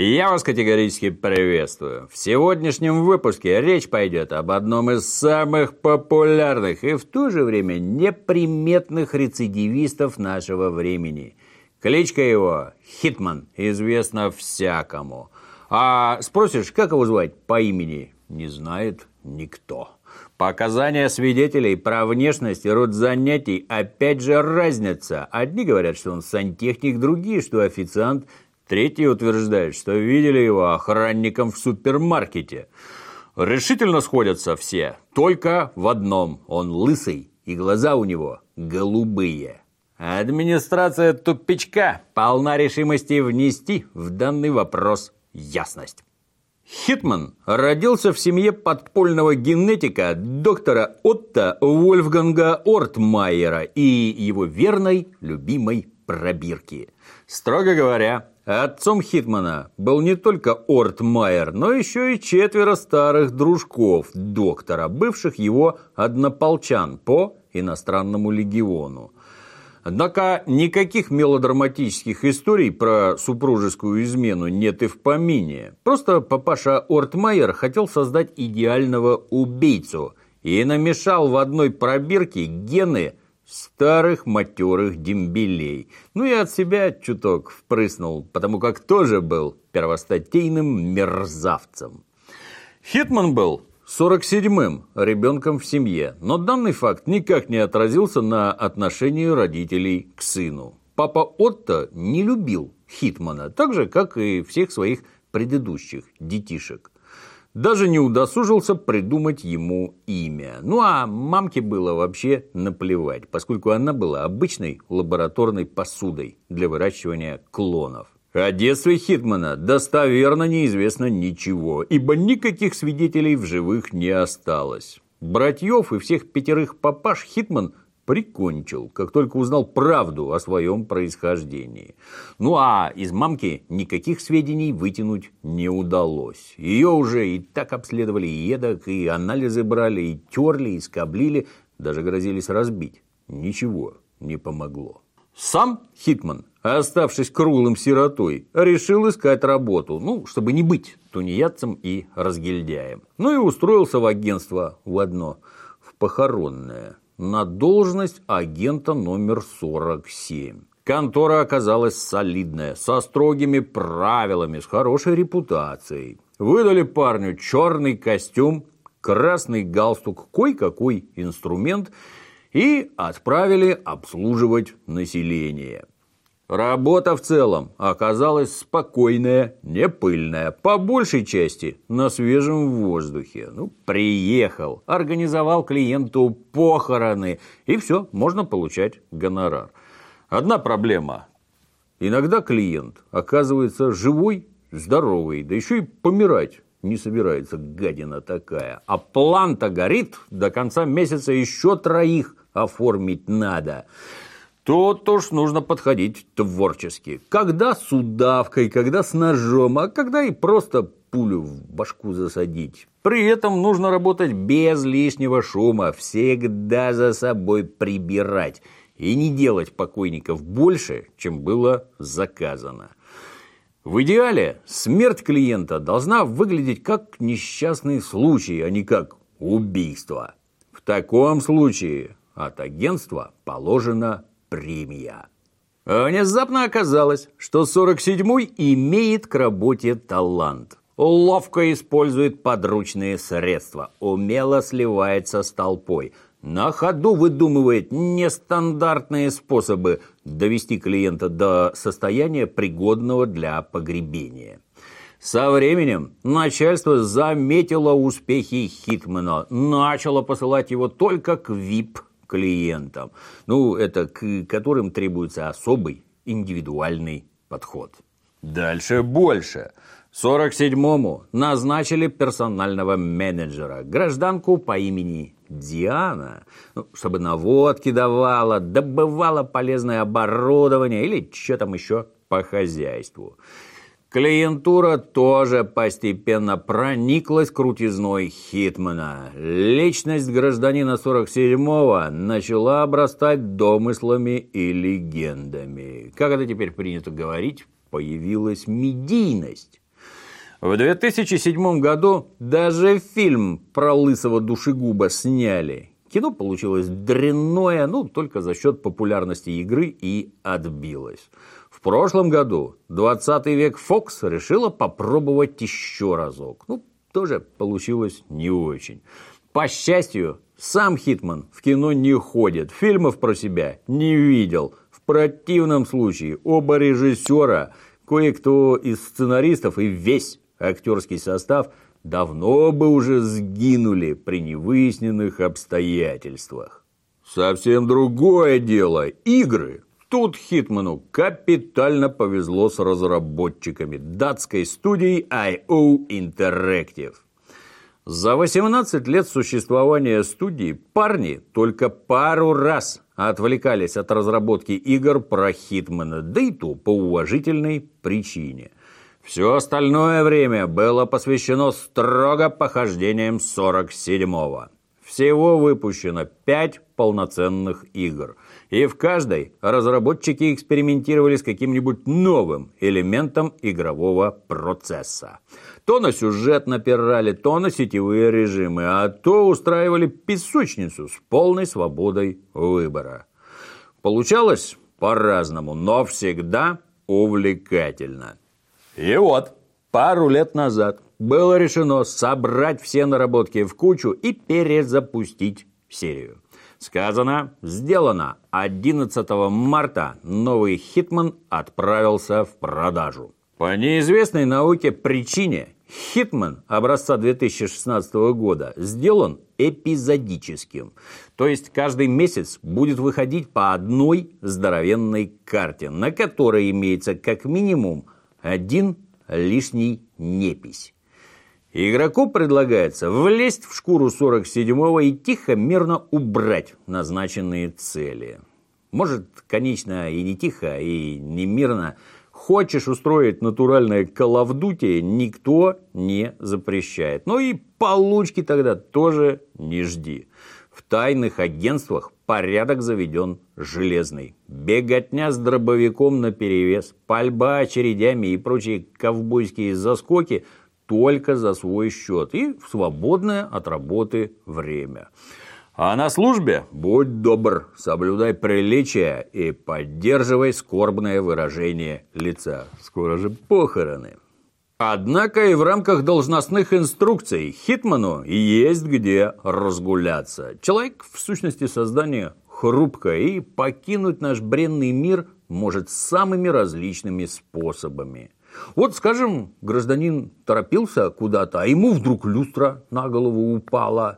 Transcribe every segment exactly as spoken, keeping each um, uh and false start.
Я вас категорически приветствую. В сегодняшнем выпуске речь пойдет об одном из самых популярных и в то же время неприметных рецидивистов нашего времени. Кличка его Хитман известна всякому. А спросишь, как его звать по имени, не знает никто. Показания свидетелей про внешность и род занятий опять же разница. Одни говорят, что он сантехник, другие, что официант. Третьи утверждают, что видели его охранником в супермаркете. Решительно сходятся все, только в одном. Он лысый, и глаза у него голубые. Администрация тупичка полна решимости внести в данный вопрос ясность. Хитман родился в семье подпольного генетика доктора Отто Вольфганга Ортмайера и его верной, любимой пробирки. Строго говоря, отцом Хитмана был не только Ортмайер, но еще и четверо старых дружков доктора, бывших его однополчан по иностранному легиону. Однако никаких мелодраматических историй про супружескую измену нет и в помине. Просто папаша Ортмайер хотел создать идеального убийцу и намешал в одной пробирке гены старых матерых дембелей. Ну и от себя чуток впрыснул, потому как тоже был первостатейным мерзавцем. Хитман был сорок седьмым ребенком в семье, но данный факт никак не отразился на отношении родителей к сыну. Папа Отто не любил Хитмана, так же, как и всех своих предыдущих детишек. Даже не удосужился придумать ему имя. Ну а мамке было вообще наплевать, поскольку она была обычной лабораторной посудой для выращивания клонов. О детстве Хитмана достоверно неизвестно ничего, ибо никаких свидетелей в живых не осталось. Братьев и всех пятерых папаш Хитман прикончил, как только узнал правду о своем происхождении. Ну а из мамки никаких сведений вытянуть не удалось. Ее уже и так обследовали, и эдак, и анализы брали, и терли, и скоблили, даже грозились разбить. Ничего не помогло. Сам Хитман, оставшись круглым сиротой, решил искать работу, ну, чтобы не быть тунеядцем и разгильдяем. Ну и устроился в агентство в одно, в похоронное, на должность агента номер сорок семь. Контора оказалась солидная, со строгими правилами, с хорошей репутацией. Выдали парню черный костюм, красный галстук, кой-какой инструмент и отправили обслуживать население. Работа в целом оказалась спокойная, не пыльная, по большей части на свежем воздухе. Ну, приехал, организовал клиенту похороны, и все, можно получать гонорар. Одна проблема. Иногда клиент оказывается живой, здоровый, да еще и помирать не собирается, гадина такая. А план-то горит, до конца месяца еще троих оформить надо. Тут уж нужно подходить творчески. Когда с удавкой, когда с ножом, а когда и просто пулю в башку засадить. При этом нужно работать без лишнего шума, всегда за собой прибирать. И не делать покойников больше, чем было заказано. В идеале смерть клиента должна выглядеть как несчастный случай, а не как убийство. В таком случае от агентства положена премия. Внезапно оказалось, что сорок седьмой имеет к работе талант. Ловко использует подручные средства, умело сливается с толпой, на ходу выдумывает нестандартные способы довести клиента до состояния, пригодного для погребения. Со временем начальство заметило успехи Хитмана, начало посылать его только к ви ай пи-клиентам, ну, это к которым требуется особый индивидуальный подход. Дальше больше. сорок седьмому назначили персонального менеджера, гражданку по имени Диана, ну, чтобы наводки давала, добывала полезное оборудование или что там еще по хозяйству. Клиентура тоже постепенно прониклась крутизной Хитмана. Личность гражданина сорок седьмого начала обрастать домыслами и легендами. Как это теперь принято говорить, появилась медийность. В две тысячи седьмом году даже фильм про лысого душегуба сняли. Кино получилось дрянное, ну, только за счет популярности игры и отбилось. В прошлом году двадцатый век Фокс решила попробовать еще разок. Ну, тоже получилось не очень. По счастью, сам Хитман в кино не ходит, фильмов про себя не видел. В противном случае оба режиссера, кое-кто из сценаристов и весь актерский состав давно бы уже сгинули при невыясненных обстоятельствах. Совсем другое дело – игры. Тут Хитману капитально повезло с разработчиками датской студии ай о Interactive. За восемнадцать лет существования студии парни только пару раз отвлекались от разработки игр про Хитмана, да и то по уважительной причине. Все остальное время было посвящено строго похождениям сорок седьмого. Всего выпущено пять полноценных игр, и в каждой разработчики экспериментировали с каким-нибудь новым элементом игрового процесса. То на сюжет напирали, то на сетевые режимы, а то устраивали песочницу с полной свободой выбора. Получалось по-разному, но всегда увлекательно. И вот, пару лет назад было решено собрать все наработки в кучу и перезапустить серию. Сказано, сделано. одиннадцатого марта новый Хитман отправился в продажу. По неизвестной науке причине Хитман образца две тысячи шестнадцатого года сделан эпизодическим. То есть каждый месяц будет выходить по одной здоровенной карте, на которой имеется как минимум один лишний непись. Игроку предлагается влезть в шкуру сорок седьмого и тихо-мирно убрать назначенные цели. Может, конечно, и не тихо, и не мирно. Хочешь устроить натуральное коловдутие, никто не запрещает. Но и получки тогда тоже не жди. В тайных агентствах порядок заведен железный. Беготня с дробовиком наперевес, пальба очередями и прочие ковбойские заскоки только за свой счет и в свободное от работы время. А на службе будь добр, соблюдай приличия и поддерживай скорбное выражение лица. Скоро же похороны. Однако и в рамках должностных инструкций Хитману есть где разгуляться. Человек, в сущности, создание хрупкое, и покинуть наш бренный мир может самыми различными способами. Вот, скажем, гражданин торопился куда-то, а ему вдруг люстра на голову упала.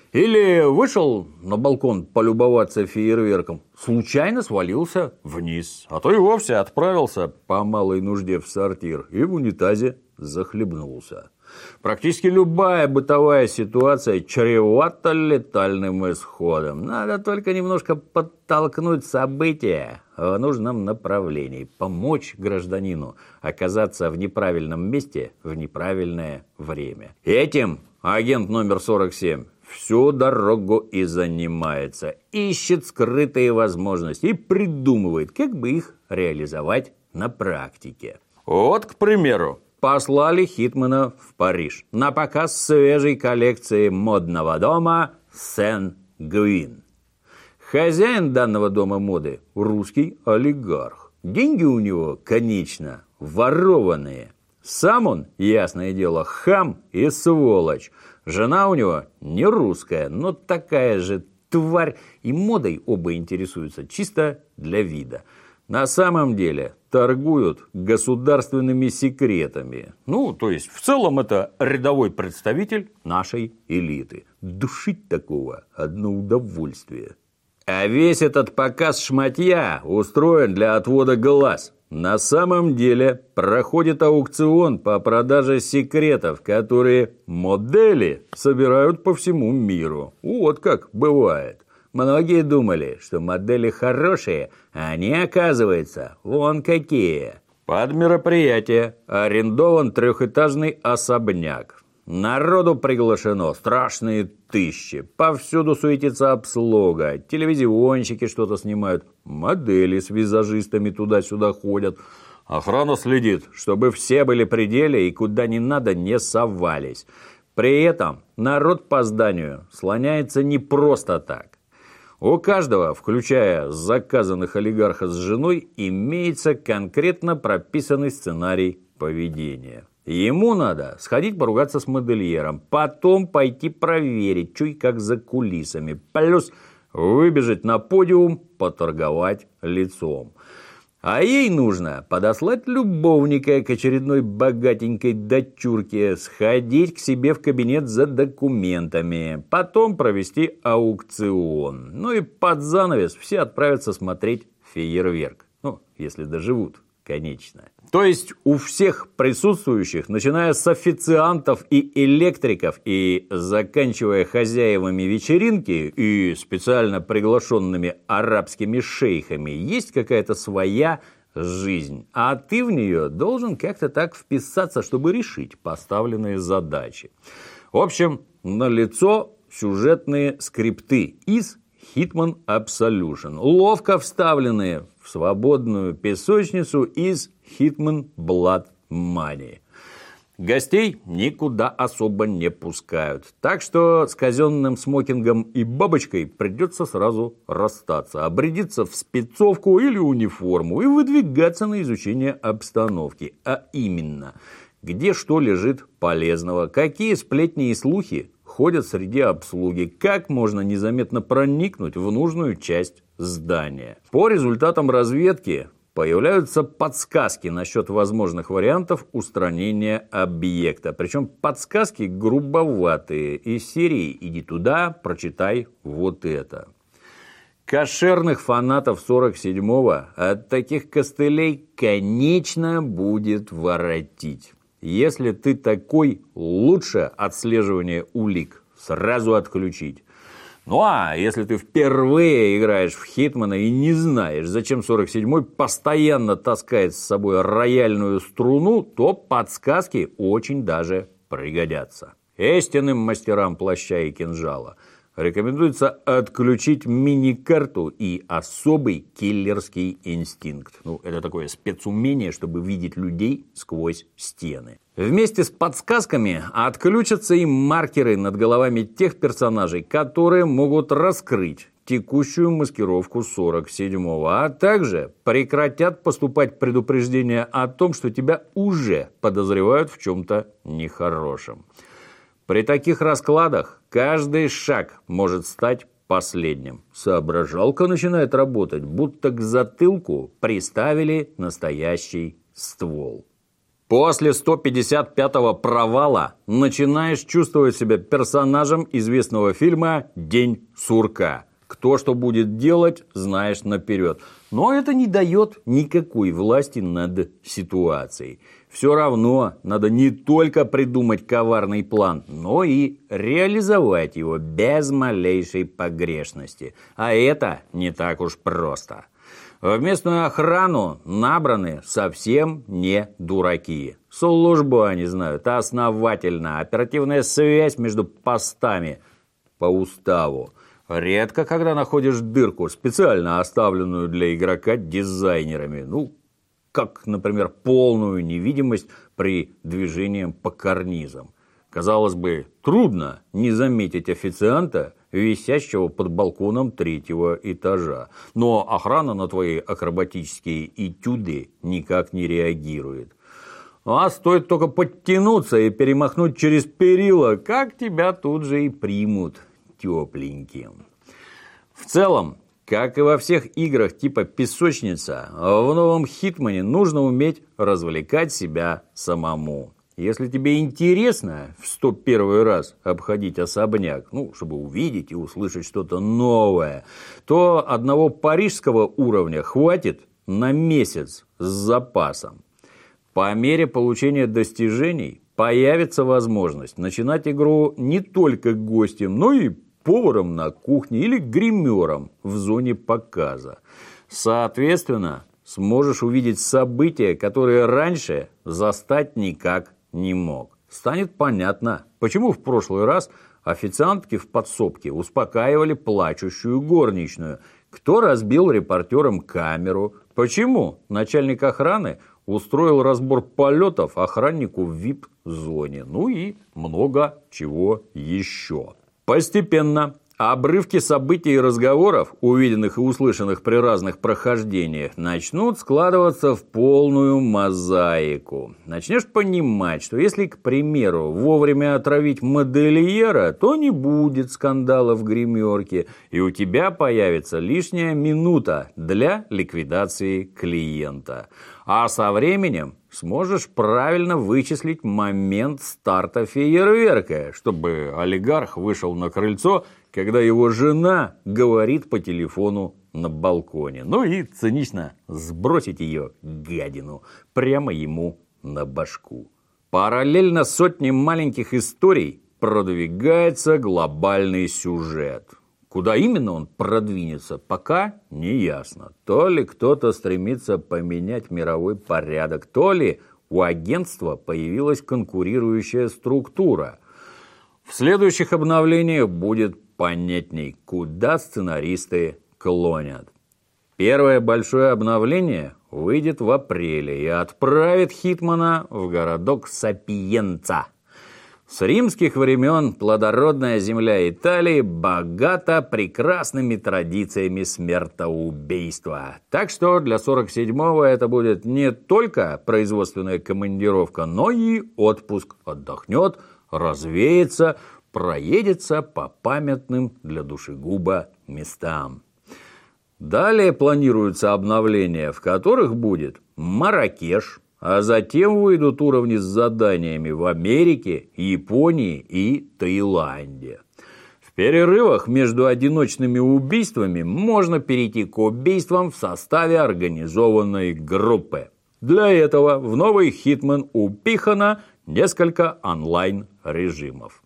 Или вышел на балкон полюбоваться фейерверком, случайно свалился вниз, а то и вовсе отправился по малой нужде в сортир и в унитазе захлебнулся. Практически любая бытовая ситуация чревата летальным исходом. Надо только немножко подтолкнуть события в нужном направлении, помочь гражданину оказаться в неправильном месте в неправильное время. Этим агент номер сорок семь всю дорогу и занимается, ищет скрытые возможности и придумывает, как бы их реализовать на практике. Вот, к примеру, послали Хитмана в Париж на показ свежей коллекции модного дома Сен-Гуин. Хозяин данного дома моды – русский олигарх. Деньги у него, конечно, ворованные. Сам он, ясное дело, хам и сволочь. Жена у него не русская, но такая же тварь. И модой оба интересуются чисто для вида. На самом деле торгуют государственными секретами. Ну, то есть, в целом это рядовой представитель нашей элиты. Душить такого – одно удовольствие. А весь этот показ шматья устроен для отвода глаз. На самом деле проходит аукцион по продаже секретов, которые модели собирают по всему миру. Вот как бывает. Многие думали, что модели хорошие, а они, оказывается, вон какие. Под мероприятие арендован трехэтажный особняк. Народу приглашено страшные тысячи. Повсюду суетится обслуга. Телевизионщики что-то снимают. Модели с визажистами туда-сюда ходят. Охрана следит, чтобы все были при деле и куда не надо не совались. При этом народ по зданию слоняется не просто так. У каждого, включая заказанных олигарха с женой, имеется конкретно прописанный сценарий поведения. Ему надо сходить поругаться с модельером, потом пойти проверить, что и как за кулисами, плюс выбежать на подиум, поторговать лицом. А ей нужно подослать любовника к очередной богатенькой дочурке, сходить к себе в кабинет за документами, потом провести аукцион. Ну и под занавес все отправятся смотреть фейерверк. Ну, если доживут, конечно. То есть у всех присутствующих, начиная с официантов и электриков и заканчивая хозяевами вечеринки и специально приглашенными арабскими шейхами, есть какая-то своя жизнь. А ты в нее должен как-то так вписаться, чтобы решить поставленные задачи. В общем, налицо сюжетные скрипты из Hitman Absolution, ловко вставленные в свободную песочницу из Hitman Blood Money. Гостей никуда особо не пускают, так что с казенным смокингом и бабочкой придется сразу расстаться, обрядиться в спецовку или униформу и выдвигаться на изучение обстановки, а именно, где что лежит полезного, какие сплетни и слухи ходят среди обслуги, как можно незаметно проникнуть в нужную часть здания. По результатам разведки появляются подсказки насчет возможных вариантов устранения объекта. Причем подсказки грубоватые, из серии «иди туда, прочитай вот это». Кошерных фанатов сорок седьмого от таких костылей, конечно, будет воротить. Если ты такой, лучше отслеживание улик сразу отключить. Ну а если ты впервые играешь в Хитмана и не знаешь, зачем сорок седьмой постоянно таскает с собой рояльную струну, то подсказки очень даже пригодятся. Истинным мастерам плаща и кинжала рекомендуется отключить мини-карту и особый киллерский инстинкт. Ну, это такое спецумение, чтобы видеть людей сквозь стены. Вместе с подсказками отключатся и маркеры над головами тех персонажей, которые могут раскрыть текущую маскировку сорок седьмого, а также прекратят поступать предупреждения о том, что тебя уже подозревают в чем-то нехорошем. При таких раскладах каждый шаг может стать последним. Соображалка начинает работать, будто к затылку приставили настоящий ствол. После сто пятьдесят пятого провала начинаешь чувствовать себя персонажем известного фильма «День сурка». Кто что будет делать, знаешь наперед. Но это не дает никакой власти над ситуацией. Все равно надо не только придумать коварный план, но и реализовать его без малейшей погрешности. А это не так уж просто. В местную охрану набраны совсем не дураки. Службу они знают основательно. Оперативная связь между постами по уставу. Редко, когда находишь дырку, специально оставленную для игрока дизайнерами. Ну, как, например, полную невидимость при движении по карнизам. Казалось бы, трудно не заметить официанта, висящего под балконом третьего этажа. Но охрана на твои акробатические этюды никак не реагирует. А стоит только подтянуться и перемахнуть через перила, как тебя тут же и примут тепленьким. В целом, как и во всех играх типа «Песочница», в новом «Хитмане» нужно уметь развлекать себя самому. Если тебе интересно в сто первый раз обходить особняк, ну, чтобы увидеть и услышать что-то новое, то одного парижского уровня хватит на месяц с запасом. По мере получения достижений появится возможность начинать игру не только гостем, но и поваром на кухне или гримером в зоне показа. Соответственно, сможешь увидеть события, которые раньше застать никак не мог. Станет понятно, почему в прошлый раз официантки в подсобке успокаивали плачущую горничную, кто разбил репортерам камеру, почему начальник охраны устроил разбор полетов охраннику в ви ай пи-зоне. Ну и много чего еще. Постепенно обрывки событий и разговоров, увиденных и услышанных при разных прохождениях, начнут складываться в полную мозаику. Начнешь понимать, что если, к примеру, вовремя отравить модельера, то не будет скандала в гримерке, и у тебя появится лишняя минута для ликвидации клиента. А со временем сможешь правильно вычислить момент старта фейерверка, чтобы олигарх вышел на крыльцо, когда его жена говорит по телефону на балконе. Ну и цинично сбросить ее, гадину, прямо ему на башку. Параллельно сотне маленьких историй продвигается глобальный сюжет. Куда именно он продвинется, пока не ясно. То ли кто-то стремится поменять мировой порядок, то ли у агентства появилась конкурирующая структура. В следующих обновлениях будет понятней, куда сценаристы клонят. Первое большое обновление выйдет в апреле и отправит Хитмана в городок Сапиенца. С римских времен плодородная земля Италии богата прекрасными традициями смертоубийства. Так что для сорок седьмого это будет не только производственная командировка, но и отпуск. Отдохнет, развеется, проедется по памятным для душегуба местам. Далее планируются обновления, в которых будет Марракеш, а затем выйдут уровни с заданиями в Америке, Японии и Таиланде. В перерывах между одиночными убийствами можно перейти к убийствам в составе организованной группы. Для этого в новый Hitman упихано несколько онлайн-режимов.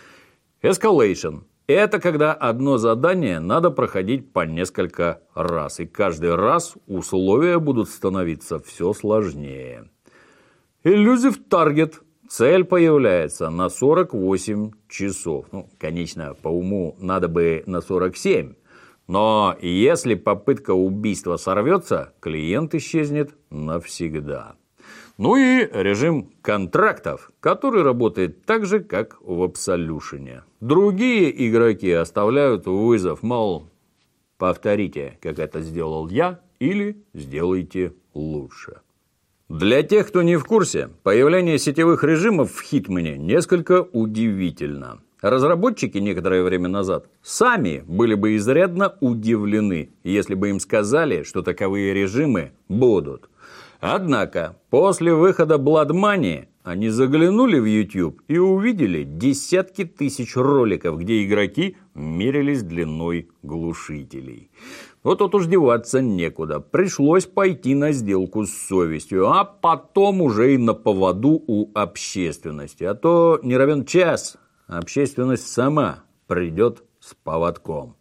Escalation – это когда одно задание надо проходить по несколько раз, и каждый раз условия будут становиться все сложнее. Elusive Target – цель появляется на сорок восемь часов. Ну, конечно, по уму надо бы на сорок семь. Но если попытка убийства сорвется, клиент исчезнет навсегда. Ну и режим контрактов, который работает так же, как в Absolution. Другие игроки оставляют вызов, мол, повторите, как это сделал я, или сделайте лучше. Для тех, кто не в курсе, появление сетевых режимов в Хитмане несколько удивительно. Разработчики некоторое время назад сами были бы изрядно удивлены, если бы им сказали, что таковые режимы будут. Однако, после выхода Blood Money они заглянули в YouTube и увидели десятки тысяч роликов, где игроки мерились длиной глушителей. Вот тут уж деваться некуда. Пришлось пойти на сделку с совестью, а потом уже и на поводу у общественности. А то не равен час, общественность сама придет с поводком.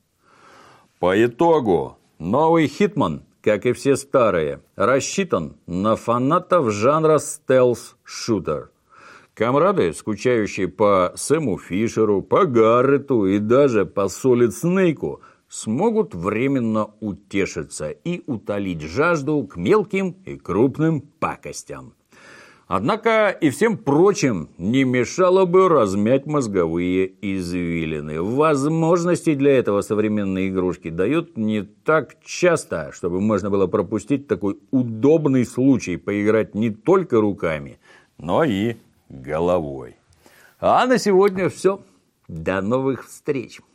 По итогу, новый Hitman, как и все старые, рассчитан на фанатов жанра стелс-шутер. Камрады, скучающие по Сэму Фишеру, по Гаррету и даже по Солид Снейку, смогут временно утешиться и утолить жажду к мелким и крупным пакостям. Однако и всем прочим не мешало бы размять мозговые извилины. Возможности для этого современные игрушки дают не так часто, чтобы можно было пропустить такой удобный случай поиграть не только руками, но и головой. А на сегодня все. До новых встреч!